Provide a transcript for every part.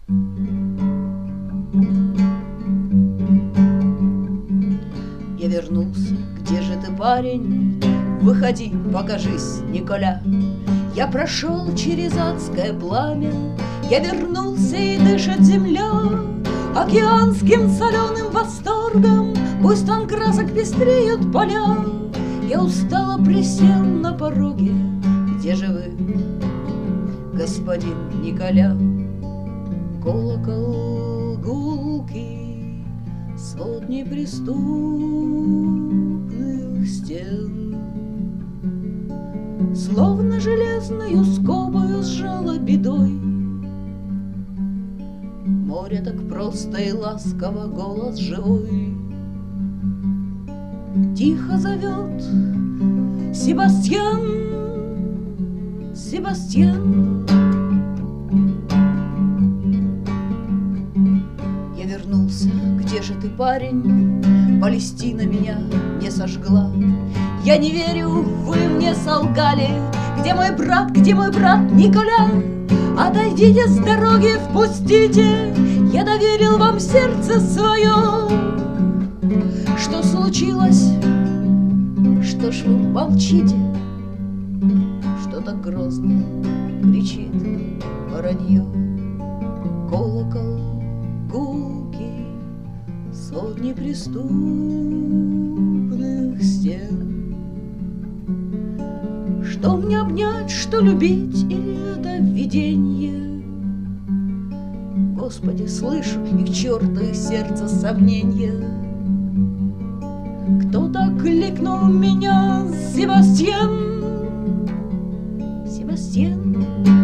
Я вернулся, где же ты, парень? Выходи, покажись, Николя. Я прошел через адское пламя, я вернулся, и дышит земля океанским соленым восторгом, пусть он красок пестреют поля. Я устало присел на пороге. Где же вы, господин Николя? Колокол гулкий, свод неприступных стен, словно железною скобою сжала бедой. Море так просто и ласково, голос живой тихо зовет: Себастьян, Себастьян. Я вернулся, где же ты, парень? Палестина меня не сожгла. Я не верю, вы мне солгали. Где мой брат Николя? Отойдите с дороги, впустите, я доверил вам сердце свое. Что случилось? Что ж вы молчите? Что так грозно кричит воронье? Колокол гулкий, свод неприступных стен. Что мне обнять, что любить, или это виденье? Господи, слышу, и к черту их сердце сомненья. Кто-то кликнул меня: Себастьян, Себастьян.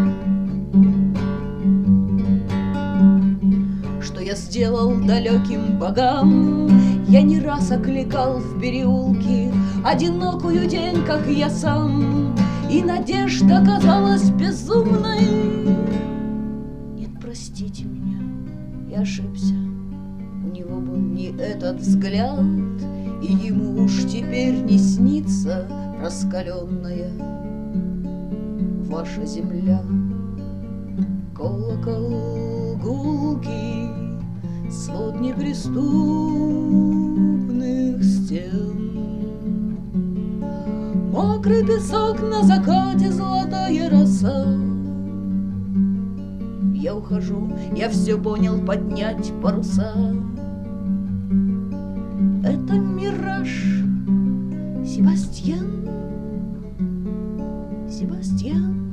Что я сделал далеким богам? Я не раз окликал в переулке одинокую день, как я сам, и надежда казалась безумной. Нет, простите меня, я ошибся. У него был не этот взгляд, и ему уж теперь не снится раскаленная ваша земля. Колокол гулкий, свод неприступных стен. Мокрый песок на закате, золотая роса. Я ухожу, я все понял, поднять паруса. Это мираж, Себастьян, Себастьян.